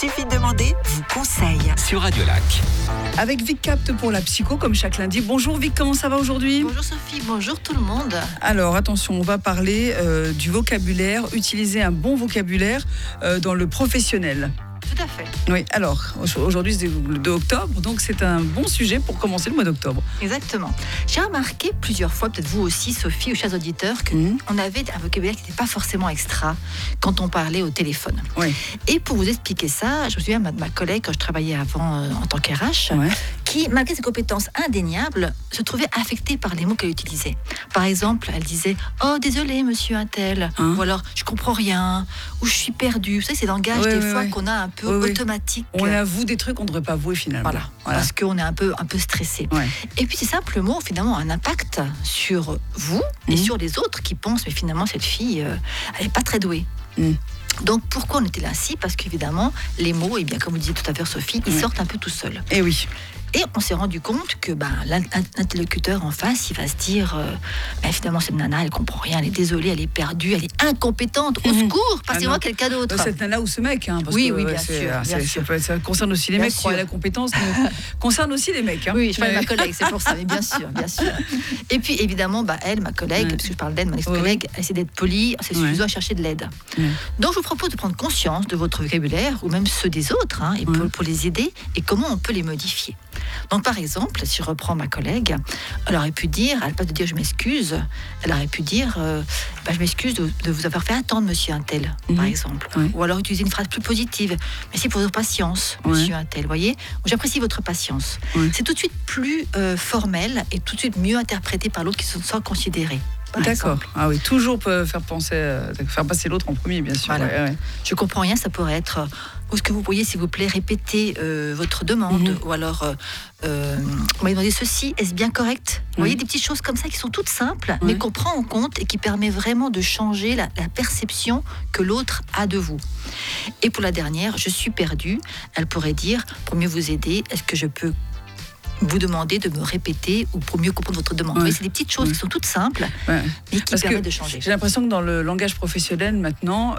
suffit de demander, vous conseille. Sur Radio Lac. Avec Vic Capte pour la psycho, comme chaque lundi. Bonjour Vic, comment ça va aujourd'hui ? Bonjour Sophie, bonjour tout le monde. Alors attention, on va parler du vocabulaire, utiliser un bon vocabulaire dans le professionnel. Tout à fait. Oui, alors aujourd'hui c'est le 2 octobre, donc c'est un bon sujet pour commencer le mois d'octobre. Exactement. J'ai remarqué plusieurs fois, peut-être vous aussi Sophie ou chers auditeurs, qu'on avait un vocabulaire qui n'était pas forcément extra quand on parlait au téléphone. Oui. Et pour vous expliquer ça, je me souviens de ma collègue quand je travaillais avant en tant qu'RH, Ouais. qui, malgré ses compétences indéniables, se trouvait affectée par les mots qu'elle utilisait. Par exemple, elle disait « Oh, désolé, monsieur untel » ou alors « Je comprends rien » ou « Je suis perdue ». Vous savez, c'est des langages des fois qu'on a un peu automatique. On avoue des trucs qu'on ne devrait pas avouer finalement. Voilà. Parce qu'on est un peu stressé. Ouais. Et puis ces simples mots, finalement, ont un impact sur vous et sur les autres qui pensent « Mais finalement, cette fille, elle n'est pas très douée ». Donc pourquoi on était là ainsi ? Parce qu'évidemment, les mots, et bien comme vous disiez tout à l'heure Sophie, ils sortent un peu tout seuls. Et oui. Et on s'est rendu compte que l'interlocuteur en face, il va se dire finalement cette nana, elle comprend rien, elle est désolée, elle est perdue, elle est incompétente, au secours, passez-moi quelqu'un d'autre. Cette nana ou ce mec, hein, parce oui, que, bien sûr. Ça concerne aussi les mecs, croire la compétence, mais concerne aussi les mecs. Hein. Oui, je parle de ma collègue, c'est pour ça, mais bien sûr. Et puis évidemment, elle, ma collègue, parce que je parle d'elle, mon ex-collègue, elle essaie d'être polie, c'est suffisant à chercher de l'aide. Donc je vous propose de prendre conscience de votre vocabulaire, ou même ceux des autres, et pour les aider, et comment on peut les modifier. Donc par exemple, si je reprends ma collègue, elle aurait pu dire, à la place de dire je m'excuse, elle aurait pu dire je m'excuse de vous avoir fait attendre monsieur untel, par exemple. Ou alors utiliser une phrase plus positive. Merci pour votre patience, monsieur untel. Vous voyez, j'apprécie votre patience. C'est tout de suite plus formel et tout de suite mieux interprété par l'autre qui se sent considéré. D'accord. Ah oui, toujours faire passer l'autre en premier, bien sûr. Voilà. Je comprends rien, ça pourrait être. Est-ce que vous pourriez, s'il vous plaît, répéter votre demande ou alors on m'a demandé ceci, est-ce bien correct ? Vous voyez, des petites choses comme ça qui sont toutes simples, mais qu'on prend en compte et qui permet vraiment de changer la perception que l'autre a de vous. Et pour la dernière, je suis perdue, elle pourrait dire, pour mieux vous aider, est-ce que je peux vous demander de me répéter ou pour mieux comprendre votre demande. Vous voyez, c'est des petites choses qui sont toutes simples, mais qui permettent de changer. J'ai l'impression que dans le langage professionnel maintenant,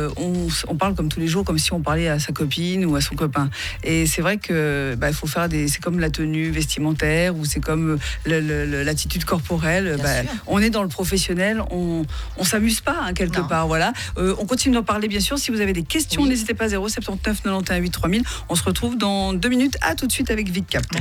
on parle comme tous les jours, comme si on parlait à sa copine ou à son copain. Et c'est vrai que il faut faire c'est comme la tenue vestimentaire ou c'est comme l'attitude corporelle. On est dans le professionnel, on s'amuse pas quelque part. Voilà. On continue d'en parler bien sûr. Si vous avez des questions, n'hésitez pas 079 91 8 3000. On se retrouve dans 2 minutes. À tout de suite avec Vic Capte.